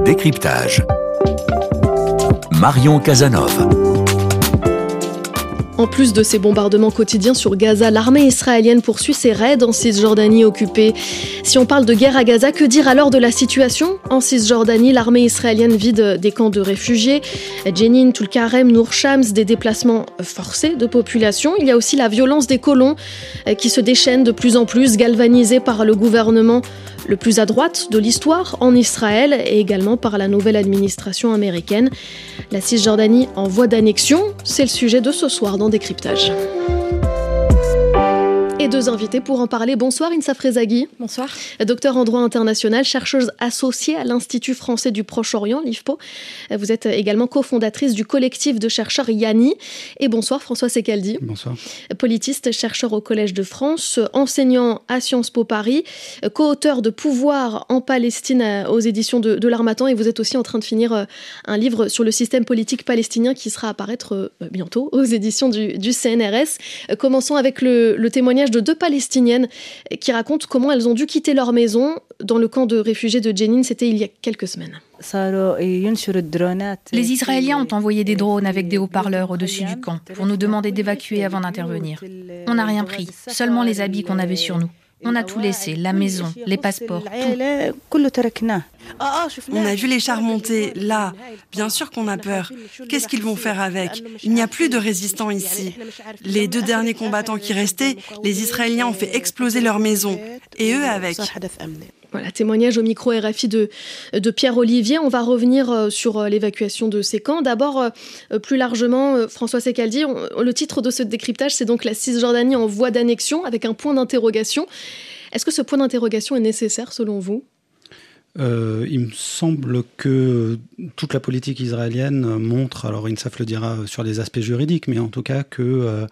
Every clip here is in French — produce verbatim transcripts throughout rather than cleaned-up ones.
Décryptage. Marion Casanova. En plus de ces bombardements quotidiens sur Gaza, l'armée israélienne poursuit ses raids en Cisjordanie occupée. Si on parle de guerre à Gaza, que dire alors de la situation en Cisjordanie? L'armée israélienne vide des camps de réfugiés, Jenin, Tulkarem, Nour Shams, des déplacements forcés de population. Il y a aussi la violence des colons qui se déchaînent de plus en plus, galvanisés par le gouvernement le plus à droite de l'histoire en Israël et également par la nouvelle administration américaine. La Cisjordanie en voie d'annexion, c'est le sujet de ce soir dans Décryptage. Et deux invités pour en parler. Bonsoir Insa Frezaghi. Bonsoir. Docteur en droit international, chercheuse associée à l'Institut français du Proche-Orient, l'I F P O. Vous êtes également cofondatrice du collectif de chercheurs Yanni. Et bonsoir François Secaldi. Bonsoir. Politiste, chercheur au Collège de France, enseignant à Sciences Po Paris, co-auteur de Pouvoir en Palestine aux éditions de, de l'Harmattan. Et vous êtes aussi en train de finir un livre sur le système politique palestinien qui sera à apparaître bientôt aux éditions du, du C N R S. Commençons avec le, le témoignage de deux Palestiniennes qui racontent comment elles ont dû quitter leur maison dans le camp de réfugiés de Jenin. C'était il y a quelques semaines. Les Israéliens ont envoyé des drones avec des haut-parleurs au-dessus du camp pour nous demander d'évacuer avant d'intervenir. On n'a rien pris, seulement les habits qu'on avait sur nous. On a tout laissé, la maison, les passeports, tout. On a vu les chars monter, là. Bien sûr qu'on a peur. Qu'est-ce qu'ils vont faire avec? Il n'y a plus de résistants ici. Les deux derniers combattants qui restaient, les Israéliens ont fait exploser leur maison. Et eux avec. Voilà, témoignage au micro R F I de, de Pierre Olivier. On va revenir sur l'évacuation de ces camps. D'abord, plus largement, François Secaldi, on, le titre de ce décryptage, c'est donc la Cisjordanie en voie d'annexion, avec un point d'interrogation. Est-ce que ce point d'interrogation est nécessaire selon vous ? Euh, il me semble que toute la politique israélienne montre, alors Insaf le dira sur les aspects juridiques, mais en tout cas que euh,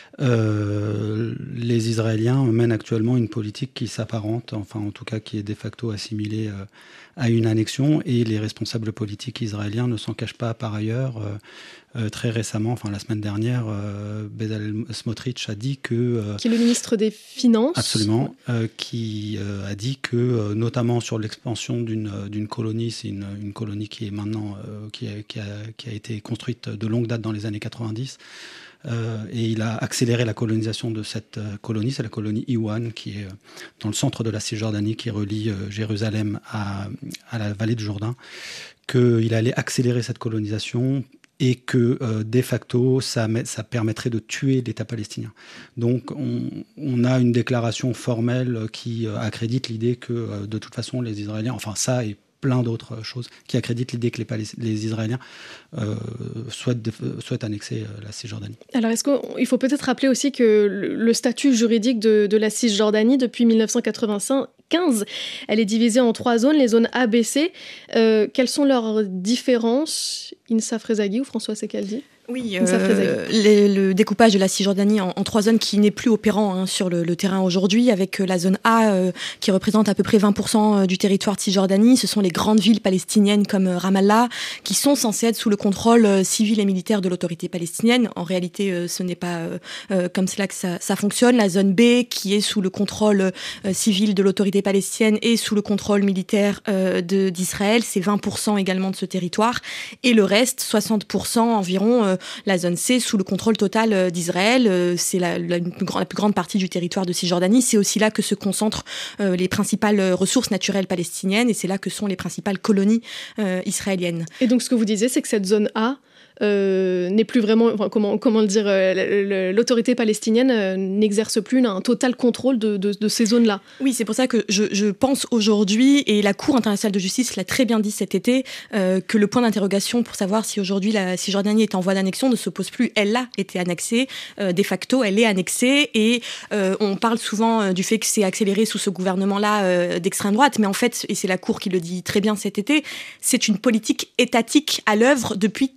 euh, les Israéliens mènent actuellement une politique qui s'apparente, enfin en tout cas qui est de facto assimilée euh, à une annexion, et les responsables politiques israéliens ne s'en cachent pas par ailleurs. Euh, Euh, très récemment, enfin la semaine dernière, euh, Bezalel Smotrich a dit que... Euh, qui est le ministre des Finances. Absolument, euh, qui euh, a dit que, euh, notamment sur l'expansion d'une, d'une colonie, c'est une, une colonie qui est maintenant, euh, qui, a, qui, a, qui a été construite de longue date dans les années quatre-vingt-dix, euh, et il a accéléré la colonisation de cette euh, colonie, c'est la colonie Iwan, qui est euh, dans le centre de la Cisjordanie, qui relie euh, Jérusalem à, à la vallée du Jourdain, qu'il allait accélérer cette colonisation et que, euh, de facto, ça, ça permettrait de tuer l'État palestinien. Donc, on, on a une déclaration formelle qui euh, accrédite l'idée que, euh, de toute façon, les Israéliens, enfin ça et plein d'autres choses, qui accréditent l'idée que les, Palest- les Israéliens euh, souhaitent, souhaitent annexer euh, la Cisjordanie. Alors, est-ce qu'il faut peut-être rappeler aussi que le, le statut juridique de, de la Cisjordanie, depuis dix-neuf cent quatre-vingt-quinze, elle est divisée en trois zones, les zones A, B, C. Euh, quelles sont leurs différences, Insa Frezaghi ou François Secaldi ? Oui, euh, les, le découpage de la Cisjordanie en, en trois zones qui n'est plus opérant hein, sur le, le terrain aujourd'hui, avec la zone A euh, qui représente à peu près vingt pour cent du territoire de Cisjordanie. Ce sont les grandes villes palestiniennes comme Ramallah qui sont censées être sous le contrôle euh, civil et militaire de l'autorité palestinienne. En réalité, euh, ce n'est pas euh, euh, comme cela que ça, ça fonctionne. La zone B qui est sous le contrôle euh, civil de l'autorité palestinienne et sous le contrôle militaire euh, de, d'Israël, c'est vingt pour cent également de ce territoire. Et le reste, soixante pour cent environ, euh, la zone C sous le contrôle total d'Israël. C'est la, la, la plus grande partie du territoire de Cisjordanie. C'est aussi là que se concentrent euh, les principales ressources naturelles palestiniennes et c'est là que sont les principales colonies euh, israéliennes. Et donc ce que vous disiez, c'est que cette zone A Euh, n'est plus vraiment, enfin, comment, comment le dire, euh, l'autorité palestinienne euh, n'exerce plus un total contrôle de, de, de ces zones-là. Oui, c'est pour ça que je, je pense aujourd'hui, et la Cour internationale de justice l'a très bien dit cet été, euh, que le point d'interrogation pour savoir si aujourd'hui la Cisjordanie est en voie d'annexion ne se pose plus. Elle a été annexée, euh, de facto, elle est annexée, et euh, on parle souvent euh, du fait que c'est accéléré sous ce gouvernement-là euh, d'extrême droite, mais en fait, et c'est la Cour qui le dit très bien cet été, c'est une politique étatique à l'œuvre depuis très longtemps.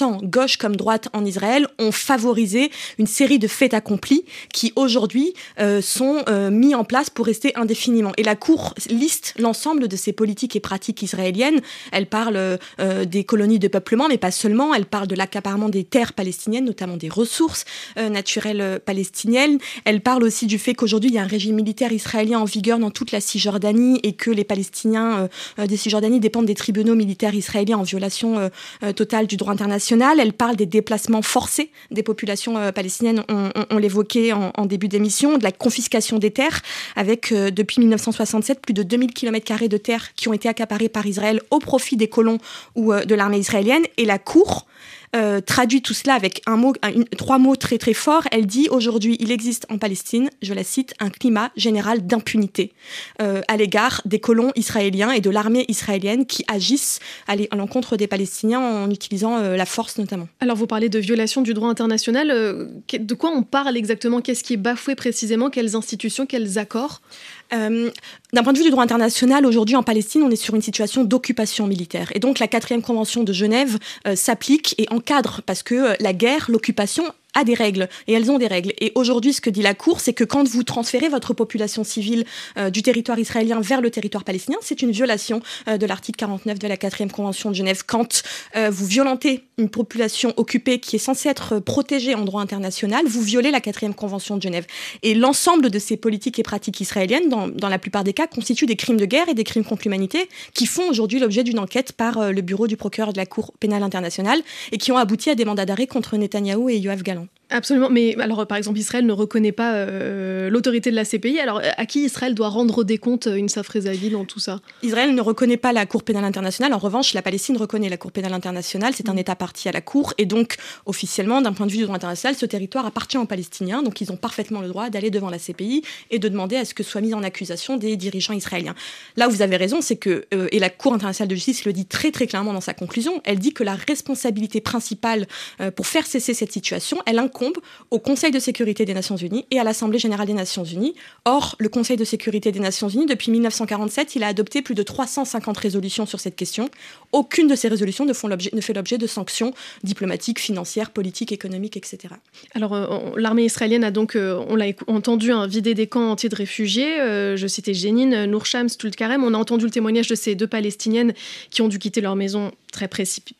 tant gauche comme droite en Israël, ont favorisé une série de faits accomplis qui aujourd'hui euh, sont euh, mis en place pour rester indéfiniment. Et la Cour liste l'ensemble de ces politiques et pratiques israéliennes. Elle parle euh, des colonies de peuplement, mais pas seulement. Elle parle de l'accaparement des terres palestiniennes, notamment des ressources euh, naturelles euh, palestiniennes. Elle parle aussi du fait qu'aujourd'hui, il y a un régime militaire israélien en vigueur dans toute la Cisjordanie et que les Palestiniens euh, des Cisjordanie dépendent des tribunaux militaires israéliens en violation euh, euh, totale du droit international. Elle parle des déplacements forcés des populations euh, palestiniennes, on, on, on l'évoquait en, en début d'émission, de la confiscation des terres, avec euh, depuis mille neuf cent soixante-sept plus de deux mille kilomètres carrés de terres qui ont été accaparés par Israël au profit des colons ou euh, de l'armée israélienne. Et la Cour Euh, traduit tout cela avec un mot, un, une, trois mots très très forts. Elle dit aujourd'hui, il existe en Palestine, je la cite, un climat général d'impunité euh, à l'égard des colons israéliens et de l'armée israélienne qui agissent à l'encontre des Palestiniens en utilisant euh, la force notamment. Alors vous parlez de violation du droit international. Euh, de quoi on parle exactement? Qu'est-ce qui est bafoué précisément? Quelles institutions? Quels accords? Euh, d'un point de vue du droit international, aujourd'hui en Palestine, on est sur une situation d'occupation militaire. Et donc la quatrième convention de Genève euh, s'applique et encadre, parce que euh, la guerre, l'occupation a des règles, et elles ont des règles. Et aujourd'hui, ce que dit la Cour, c'est que quand vous transférez votre population civile euh, du territoire israélien vers le territoire palestinien, c'est une violation euh, de l'article quarante-neuf de la quatrième convention de Genève. Quand euh, vous violentez une population occupée qui est censée être protégée en droit international, vous violez la quatrième convention de Genève. Et l'ensemble de ces politiques et pratiques israéliennes, dans, dans la plupart des cas, constituent des crimes de guerre et des crimes contre l'humanité qui font aujourd'hui l'objet d'une enquête par euh, le bureau du procureur de la Cour pénale internationale et qui ont abouti à des mandats d'arrêt contre Netanyahou et Yoav Gallant. Absolument, mais alors par exemple Israël ne reconnaît pas euh, l'autorité de la C P I, alors à qui Israël doit rendre des comptes, Insaf Rezavi, dans tout ça? Israël ne reconnaît pas la Cour pénale internationale, en revanche la Palestine reconnaît la Cour pénale internationale, c'est mmh. un État parti à la Cour, et donc officiellement d'un point de vue du droit international, ce territoire appartient aux Palestiniens, donc ils ont parfaitement le droit d'aller devant la C P I et de demander à ce que soient mis en accusation des dirigeants israéliens. Là où vous avez raison, c'est que, euh, et la Cour internationale de justice le dit très très clairement dans sa conclusion, elle dit que la responsabilité principale euh, pour faire cesser cette situation, elle incombe au Conseil de sécurité des Nations Unies et à l'Assemblée générale des Nations Unies. Or, le Conseil de sécurité des Nations Unies, depuis mille neuf cent quarante-sept, il a adopté plus de trois cent cinquante résolutions sur cette question. Aucune de ces résolutions ne, font l'objet, ne fait l'objet de sanctions diplomatiques, financières, politiques, économiques, et cetera. Alors, euh, l'armée israélienne a donc, euh, on l'a entendu, hein, vidé des camps entiers de réfugiés. Euh, je citais Jenin, Nour Shams, Tulkarem. On a entendu le témoignage de ces deux Palestiniennes qui ont dû quitter leur maison très précipitamment.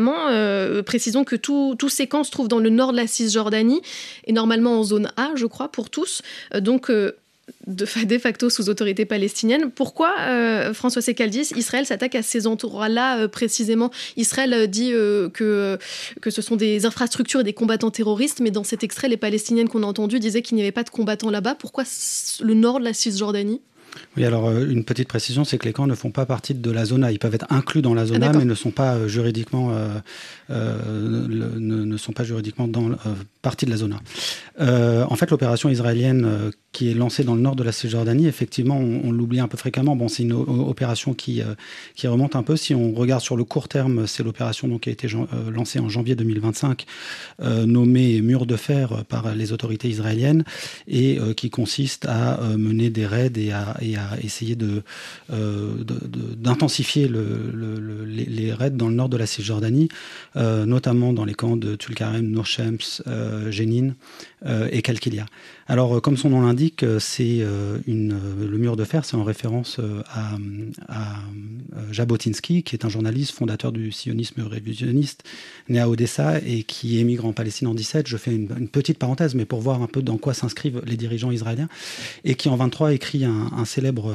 Euh, précisons que tous ces camps se trouvent dans le nord de la Cisjordanie et normalement en zone A, je crois, pour tous. Euh, donc, euh, de, de facto sous autorité palestinienne. Pourquoi, euh, François Sekaldis, Israël s'attaque à ces endroits-là euh, précisément? Israël euh, dit euh, que, euh, que ce sont des infrastructures et des combattants terroristes, mais dans cet extrait, les Palestiniennes qu'on a entendues disaient qu'il n'y avait pas de combattants là-bas. Pourquoi le nord de la Cisjordanie? Oui, alors une petite précision, c'est que les camps ne font pas partie de la zone A. Ils peuvent être inclus dans la zone ah, A, mais ne sont pas euh, juridiquement, euh, euh, le, ne, ne sont pas juridiquement dans, euh, partie de la zone A. Euh, en fait, l'opération israélienne euh, qui est lancée dans le nord de la Cisjordanie, effectivement, on, on l'oublie un peu fréquemment. Bon, c'est une o- opération qui, euh, qui remonte un peu. Si on regarde sur le court terme, c'est l'opération donc, qui a été jan- euh, lancée en janvier deux mille vingt-cinq, euh, nommée Mur de fer par les autorités israéliennes, et euh, qui consiste à euh, mener des raids et à et à essayer de, euh, de, de, d'intensifier le, le, le, les, les raids dans le nord de la Cisjordanie, euh, notamment dans les camps de Tulkarem, Nour Shams, euh, Jenin euh, et Kalkilia. Alors, comme son nom l'indique, c'est euh, une, le mur de fer, c'est en référence euh, à, à Jabotinsky, qui est un journaliste fondateur du sionisme révisionniste, né à Odessa et qui émigre en Palestine en dix-sept. Je fais une, une petite parenthèse, mais pour voir un peu dans quoi s'inscrivent les dirigeants israéliens, et qui en vingt-trois écrit un, un célèbre,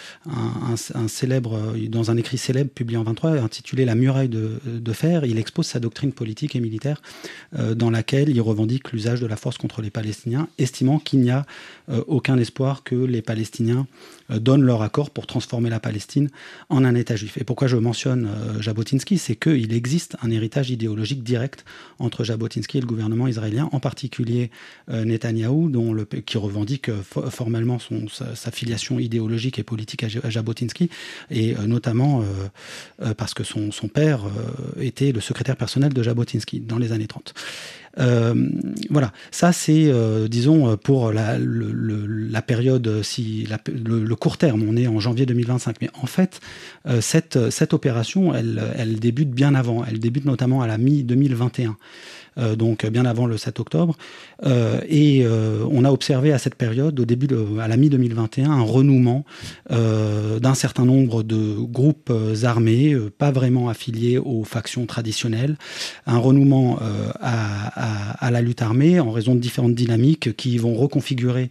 un, un, un célèbre, dans un écrit célèbre publié en vingt-trois, intitulé La muraille de, de fer. Il expose sa doctrine politique et militaire, euh, dans laquelle il revendique l'usage de la force contre les Palestiniens, estimant qu'il n'y a euh, aucun espoir que les Palestiniens euh, donnent leur accord pour transformer la Palestine en un État juif. Et pourquoi je mentionne euh, Jabotinsky, c'est qu'il existe un héritage idéologique direct entre Jabotinsky et le gouvernement israélien, en particulier euh, Netanyahou, dont le, qui revendique euh, formellement son, sa, sa filiation idéologique et politique à Jabotinsky, et euh, notamment euh, parce que son, son père euh, était le secrétaire personnel de Jabotinsky dans les années trente. Euh, voilà, ça c'est, euh, disons, pour la, le, le, la période, si la, le, le court terme, on est en janvier deux mille vingt-cinq, mais en fait, euh, cette, cette opération, elle, elle débute bien avant, elle débute notamment à la mi-deux mille vingt et un. Euh, donc bien avant le sept octobre, euh, et euh, on a observé à cette période, au début de, à la mi-deux mille vingt et un, un renouement euh, d'un certain nombre de groupes armés, euh, pas vraiment affiliés aux factions traditionnelles, un renouement euh, à, à, à la lutte armée en raison de différentes dynamiques qui vont reconfigurer,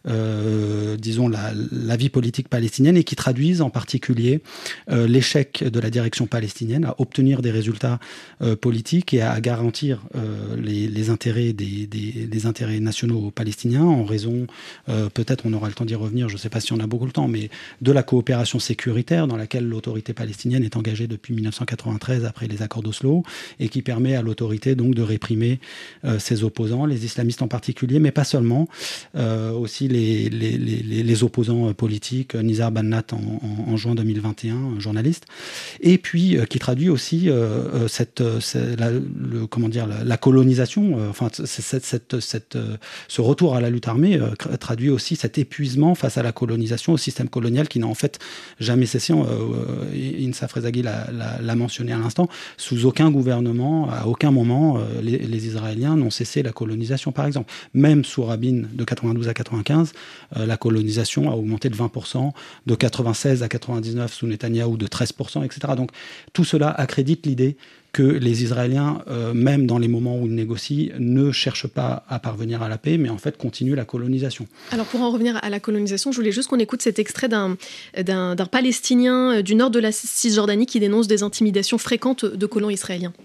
euh, disons, la, la vie politique palestinienne et qui traduisent en particulier euh, l'échec de la direction palestinienne à obtenir des résultats euh, politiques et à, à garantir euh, Les, les intérêts des, des, des intérêts nationaux palestiniens en raison, euh, peut-être on aura le temps d'y revenir, je ne sais pas si on a beaucoup le temps, mais de la coopération sécuritaire dans laquelle l'autorité palestinienne est engagée depuis dix-neuf cent quatre-vingt-treize après les accords d'Oslo et qui permet à l'autorité donc de réprimer euh, ses opposants, les islamistes en particulier, mais pas seulement, euh, aussi les, les, les, les opposants politiques, Nizar Bannat en, en, en juin deux mille vingt et un, un journaliste, et puis euh, qui traduit aussi euh, cette, cette la, le, comment dire, la, la colonisation, euh, enfin cette, cette, cette, euh, ce retour à la lutte armée euh, traduit aussi cet épuisement face à la colonisation, au système colonial qui n'a en fait jamais cessé. Euh, Insa Frezaghi l'a, l'a, l'a mentionné à l'instant. Sous aucun gouvernement, à aucun moment, euh, les, les Israéliens n'ont cessé la colonisation, par exemple. Même sous Rabin de quatre-vingt-douze à quatre-vingt-quinze, euh, la colonisation a augmenté de vingt pour cent, de quatre-vingt-seize à quatre-vingt-dix-neuf sous Netanyahou de treize pour cent, et cetera. Donc tout cela accrédite l'idée que les Israéliens, euh, même dans les moments où ils négocient, ne cherchent pas à parvenir à la paix, mais en fait continuent la colonisation. Alors pour en revenir à la colonisation, je voulais juste qu'on écoute cet extrait d'un, d'un, d'un Palestinien du nord de la Cisjordanie qui dénonce des intimidations fréquentes de colons israéliens.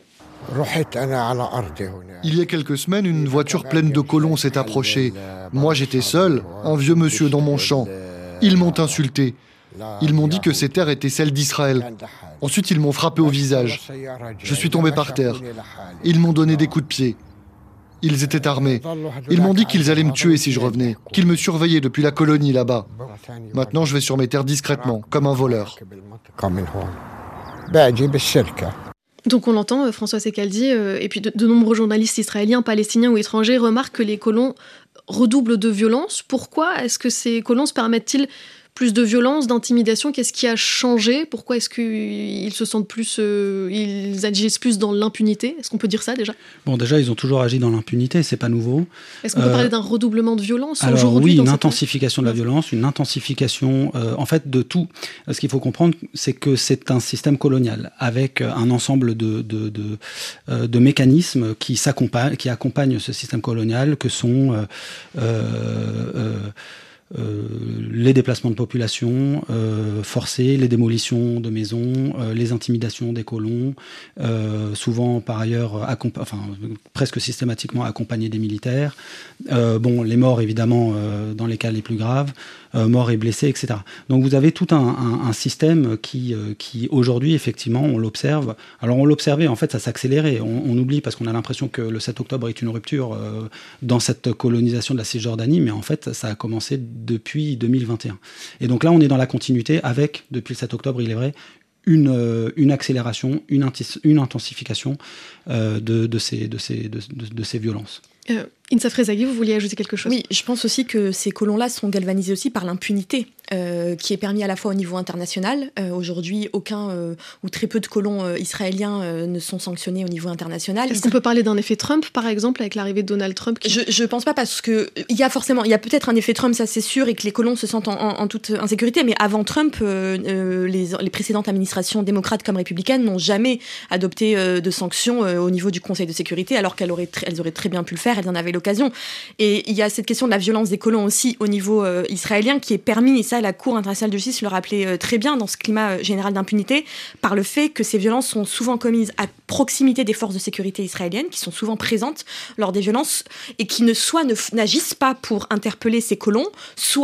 Il y a quelques semaines, une voiture pleine de colons s'est approchée. Moi j'étais seul, un vieux monsieur dans mon champ. Ils m'ont insulté. Ils m'ont dit que ces terres étaient celles d'Israël. Ensuite, ils m'ont frappé au visage. Je suis tombé par terre. Ils m'ont donné des coups de pied. Ils étaient armés. Ils m'ont dit qu'ils allaient me tuer si je revenais, qu'ils me surveillaient depuis la colonie là-bas. Maintenant, je vais sur mes terres discrètement, comme un voleur. Donc on l'entend, François Secaldi, euh, et puis de, de nombreux journalistes israéliens, palestiniens ou étrangers remarquent que les colons redoublent de violence. Pourquoi est-ce que ces colons se permettent-ils plus de violence, d'intimidation? Qu'est-ce qui a changé? Pourquoi est-ce qu'ils se sentent plus, euh, ils agissent plus dans l'impunité? Est-ce qu'on peut dire ça déjà? Bon, déjà, ils ont toujours agi dans l'impunité, c'est pas nouveau. Est-ce qu'on peut euh, parler d'un redoublement de violence alors, aujourd'hui? Oui, une intensification de la violence, une intensification, euh, en fait, de tout. Ce qu'il faut comprendre, c'est que c'est un système colonial avec un ensemble de, de, de, euh, de mécanismes qui s'accompagnent, qui accompagnent ce système colonial, que sont euh, euh, euh, Euh, les déplacements de population euh, forcés, les démolitions de maisons, euh, les intimidations des colons, euh, souvent par ailleurs, accompa- enfin, presque systématiquement accompagnés des militaires. Euh, bon, les morts évidemment euh, dans les cas les plus graves, euh, morts et blessés, et cetera. Donc vous avez tout un, un, un système qui, euh, qui aujourd'hui effectivement on l'observe. Alors on l'observait, en fait ça s'accélérait. On, on oublie parce qu'on a l'impression que le sept octobre est une rupture euh, dans cette colonisation de la Cisjordanie, mais en fait ça a commencé depuis deux mille vingt et un. Et donc là, on est dans la continuité avec, depuis le sept octobre, il est vrai, une, euh, une accélération, une, intis- une intensification euh, de, de, ces, de, ces, de, de, de ces violences. Euh, Insa Frezaghi, vous vouliez ajouter quelque chose? Oui, je pense aussi que ces colons-là sont galvanisés aussi par l'impunité euh, qui est permis à la fois au niveau international. Euh, aujourd'hui, aucun euh, ou très peu de colons euh, israéliens euh, ne sont sanctionnés au niveau international. Est-ce qu'on peut parler d'un effet Trump, par exemple, avec l'arrivée de Donald Trump qui... Je je pense pas, parce que il y a forcément, il y a peut-être un effet Trump, ça c'est sûr, et que les colons se sentent en, en, en toute insécurité. Mais avant Trump, euh, euh, les, les précédentes administrations démocrates comme républicaines n'ont jamais adopté euh, de sanctions euh, au niveau du Conseil de sécurité, alors qu'elles auraient, tr- elles auraient très bien pu le faire. Elles en avaient l'occasion. Et il y a cette question de la violence des colons aussi au niveau euh, israélien qui est permis, et ça la Cour internationale de justice le rappelait euh, très bien dans ce climat euh, général d'impunité, par le fait que ces violences sont souvent commises à proximité des forces de sécurité israéliennes, qui sont souvent présentes lors des violences et qui ne soit ne, n'agissent pas pour interpeller ces colons, soit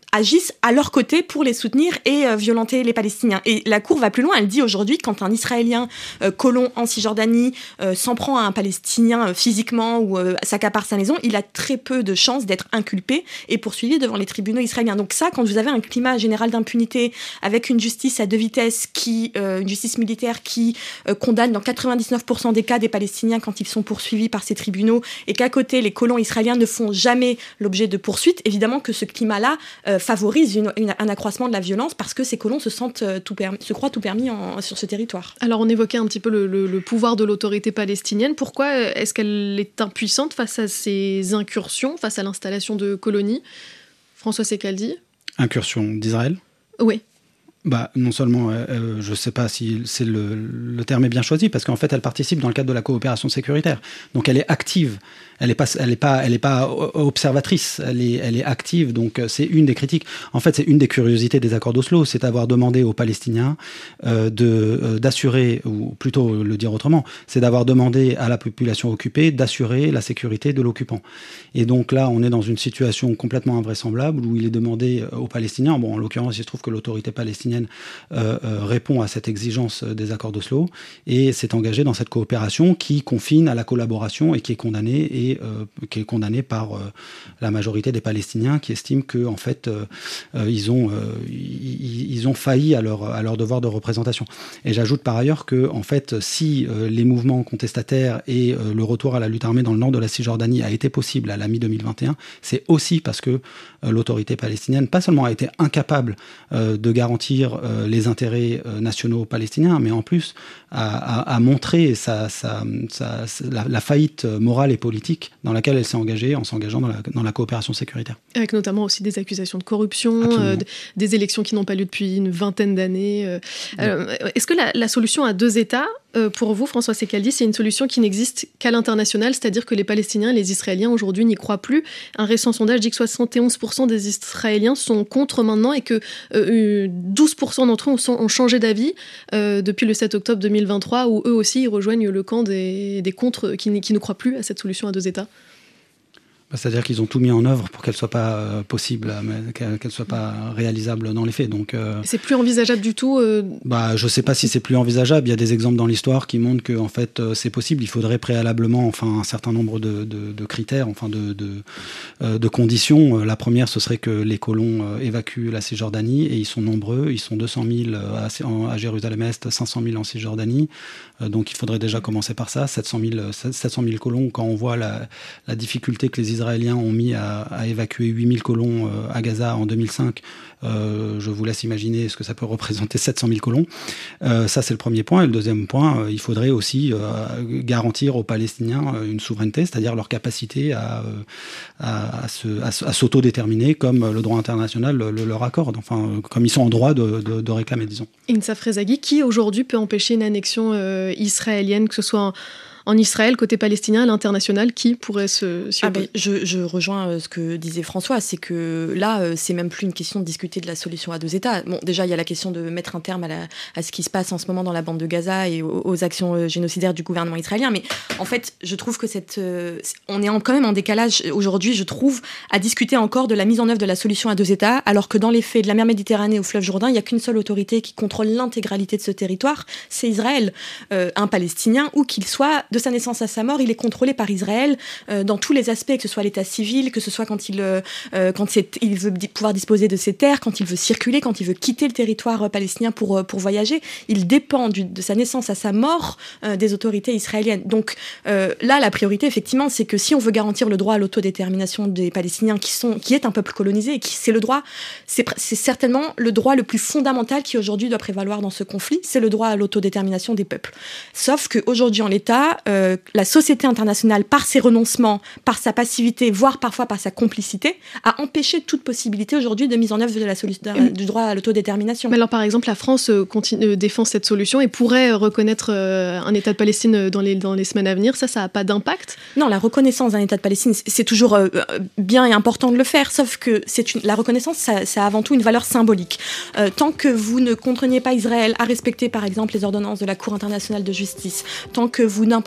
agissent à leur côté pour les soutenir et euh, violenter les Palestiniens. Et la Cour va plus loin, elle dit aujourd'hui, quand un Israélien euh, colon en Cisjordanie euh, s'en prend à un Palestinien euh, physiquement ou euh, s'accapare sa maison, il a très peu de chances d'être inculpé et poursuivi devant les tribunaux israéliens. Donc ça, quand vous avez un climat général d'impunité avec une justice à deux vitesses, qui, euh, une justice militaire qui euh, condamne dans quatre-vingt-dix-neuf pour cent des cas des Palestiniens quand ils sont poursuivis par ces tribunaux, et qu'à côté, les colons israéliens ne font jamais l'objet de poursuites, évidemment que ce climat-là euh, favorise une, une, un accroissement de la violence parce que ces colons se sentent euh, tout permis, se croient tout permis en, sur ce territoire. Alors on évoquait un petit peu le, le, le pouvoir de l'autorité palestinienne. Pourquoi est-ce qu'elle est impuissante face à ces incursions, face à l'installation de colonies ? François Secaldi ? Incursion d'Israël ? Oui. Bah, non seulement, euh, je ne sais pas si c'est le, le terme est bien choisi, parce qu'en fait, elle participe dans le cadre de la coopération sécuritaire. Donc, elle est active. Elle n'est pas, elle est pas, elle est pas observatrice. Elle est, elle est active. Donc, c'est une des critiques. En fait, c'est une des curiosités des accords d'Oslo, c'est d'avoir demandé aux Palestiniens euh, de, euh, d'assurer, ou plutôt le dire autrement, c'est d'avoir demandé à la population occupée d'assurer la sécurité de l'occupant. Et donc là, on est dans une situation complètement invraisemblable où il est demandé aux Palestiniens, bon, en l'occurrence, il se trouve que l'autorité palestinienne Euh, euh, répond à cette exigence des accords d'Oslo et s'est engagé dans cette coopération qui confine à la collaboration et qui est condamnée et euh, qui est condamnée par euh, la majorité des Palestiniens qui estiment que en fait euh, euh, ils ont euh, ils, ils ont failli à leur à leur devoir de représentation. Et j'ajoute par ailleurs que en fait si euh, les mouvements contestataires et euh, le retour à la lutte armée dans le nord de la Cisjordanie a été possible à la mi deux mille vingt et un, c'est aussi parce que euh, l'autorité palestinienne pas seulement a été incapable euh, de garantir Euh, les intérêts euh, nationaux palestiniens, mais en plus à, à, à montrer sa, sa, sa, la, la faillite morale et politique dans laquelle elle s'est engagée en s'engageant dans la, dans la coopération sécuritaire. Avec notamment aussi des accusations de corruption, euh, des élections qui n'ont pas lieu depuis une vingtaine d'années. Euh, oui. euh, est-ce que la, la solution à deux États, euh, pour vous, François Secaldi, c'est une solution qui n'existe qu'à l'international, c'est-à-dire que les Palestiniens et les Israéliens aujourd'hui n'y croient plus? Un récent sondage dit que soixante et onze pour cent des Israéliens sont contre maintenant et que euh, douze pour cent d'entre eux ont changé d'avis euh, depuis le sept octobre deux mille vingt-trois, où eux aussi ils rejoignent le camp des, des contre qui, qui ne croient plus à cette solution à deux États. C'est-à-dire qu'ils ont tout mis en œuvre pour qu'elle soit pas euh, possible, mais qu'elle, qu'elle soit pas réalisable dans les faits. Donc, euh, c'est plus envisageable du tout. Euh... Bah, je sais pas si c'est plus envisageable. Il y a des exemples dans l'histoire qui montrent que en fait euh, c'est possible. Il faudrait préalablement, enfin, un certain nombre de, de, de critères, enfin de de, euh, de conditions. La première, ce serait que les colons euh, évacuent la Cisjordanie, et ils sont nombreux. Ils sont deux cent mille à, à Jérusalem-Est, cinq cent mille en Cisjordanie. Euh, donc, il faudrait déjà commencer par ça. sept cent mille colons. Quand on voit la, la difficulté que les Israéliens ont mis à, à évacuer huit mille colons euh, à Gaza en deux mille cinq. Euh, je vous laisse imaginer ce que ça peut représenter sept cent mille colons. Euh, ça, c'est le premier point. Et le deuxième point, euh, il faudrait aussi euh, garantir aux Palestiniens une souveraineté, c'est-à-dire leur capacité à, à, à, se, à, à s'autodéterminer comme le droit international le, le leur accorde, enfin, comme ils sont en droit de, de, de réclamer, disons. Insaf Rezaghi, qui aujourd'hui peut empêcher une annexion euh, israélienne, que ce soit en En Israël, côté palestinien, à l'international, qui pourrait se... Ah ben, je, je rejoins ce que disait François, c'est que là, c'est même plus une question de discuter de la solution à deux États. Bon, déjà, il y a la question de mettre un terme à, la, à ce qui se passe en ce moment dans la bande de Gaza et aux, aux actions génocidaires du gouvernement israélien. Mais en fait, je trouve que cette... On est en, quand même en décalage aujourd'hui, je trouve, à discuter encore de la mise en œuvre de la solution à deux États, alors que dans les faits, de la mer Méditerranée au fleuve Jourdain, il n'y a qu'une seule autorité qui contrôle l'intégralité de ce territoire, c'est Israël. Euh, un Palestinien, où qu'il soit... de sa naissance à sa mort, il est contrôlé par Israël euh, dans tous les aspects, que ce soit l'état civil, que ce soit quand il, euh, quand c'est, il veut di- pouvoir disposer de ses terres, quand il veut circuler, quand il veut quitter le territoire euh, palestinien pour, euh, pour voyager. Il dépend du, de sa naissance à sa mort euh, des autorités israéliennes. Donc euh, là, la priorité, effectivement, c'est que si on veut garantir le droit à l'autodétermination des Palestiniens, qui, sont, qui est un peuple colonisé, et qui, c'est le droit, c'est, c'est certainement le droit le plus fondamental qui aujourd'hui doit prévaloir dans ce conflit, c'est le droit à l'autodétermination des peuples. Sauf qu'aujourd'hui, en l'état, euh, la société internationale, par ses renoncements, par sa passivité, voire parfois par sa complicité, a empêché toute possibilité aujourd'hui de mise en œuvre de la solution, de, du droit à l'autodétermination. Mais alors, par exemple, la France continue, défend cette solution et pourrait reconnaître un État de Palestine dans les, dans les semaines à venir. Ça, ça n'a pas d'impact ? Non, la reconnaissance d'un État de Palestine, c'est toujours euh, bien et important de le faire, sauf que c'est une, la reconnaissance, ça, ça a avant tout une valeur symbolique. Euh, tant que vous ne contraignez pas Israël à respecter, par exemple, les ordonnances de la Cour internationale de justice, tant que vous n'imposez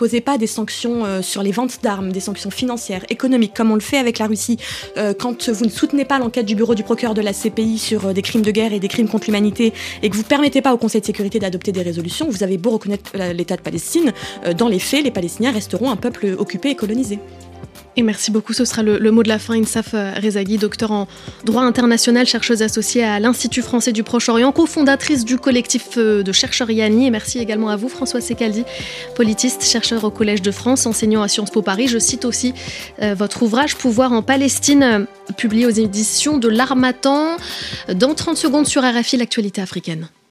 n'imposez pas des sanctions euh, sur les ventes d'armes, des sanctions financières, économiques, comme on le fait avec la Russie, euh, quand vous ne soutenez pas l'enquête du bureau du procureur de la C P I sur euh, des crimes de guerre et des crimes contre l'humanité, et que vous ne permettez pas au Conseil de sécurité d'adopter des résolutions, vous avez beau reconnaître l'État de Palestine, euh, dans les faits, les Palestiniens resteront un peuple occupé et colonisé. Et merci beaucoup, ce sera le, le mot de la fin. Insaf Rezaghi, docteur en droit international, chercheuse associée à l'Institut français du Proche-Orient, cofondatrice du collectif de chercheurs Yanni. Et merci également à vous, François Secaldi, politiste, chercheur au Collège de France, enseignant à Sciences Po Paris. Je cite aussi euh, votre ouvrage « Pouvoir en Palestine », euh, publié aux éditions de l'Harmattan. Dans trente secondes sur R F I, l'actualité africaine.